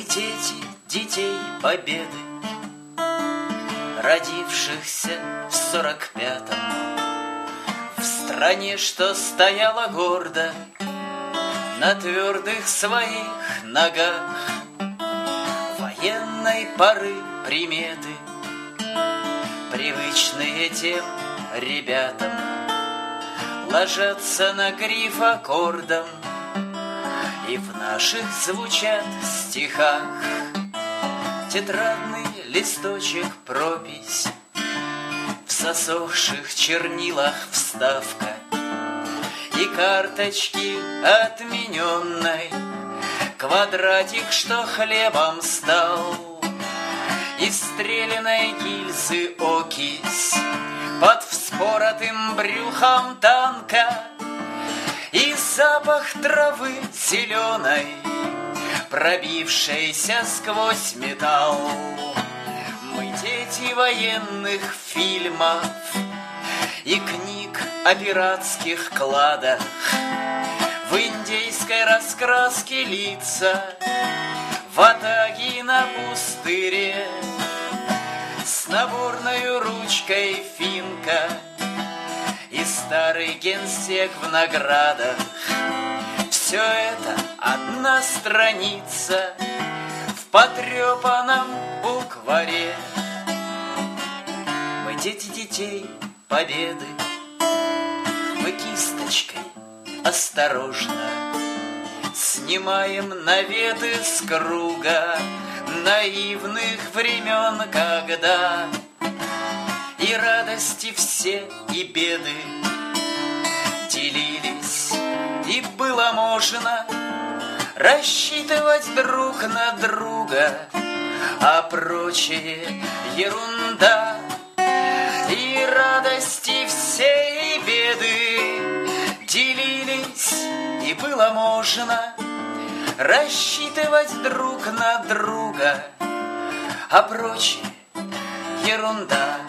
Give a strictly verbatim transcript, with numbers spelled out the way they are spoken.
дети детей Победы, родившихся в сорок пятом, в стране, что стояла гордо на твердых своих ногах. Военной поры приметы, привычные тем ребятам, ложатся на гриф аккордом, и в наших звучат стихах тетрадный листочек пропись, в засохших чернилах вставка и карточки отмененной, квадратик, что хлебом стал, из стреляной гильзы окись под вспоротым брюхом танка, и запах травы зеленой, пробившейся сквозь металл. Мы дети военных фильмов и книг о пиратских кладах, в индейской раскраске лица, в атаге на пустыре, с наборной ручкой финка и старый генсек в наградах. Все это одна страница в потрепанном букваре. Мы дети детей Победы, мы кисточкой осторожно снимаем наветы с круга наивных времен, когда и радости все, и беды делились, и было можно рассчитывать друг на друга, а прочее ерунда. И радости все, и беды делились, и было можно рассчитывать друг на друга, а прочее ерунда.